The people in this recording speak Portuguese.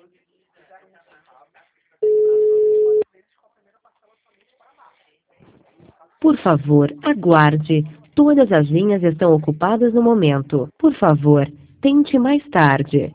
Por favor, aguarde. Todas as linhas estão ocupadas no momento. Por favor, tente mais tarde.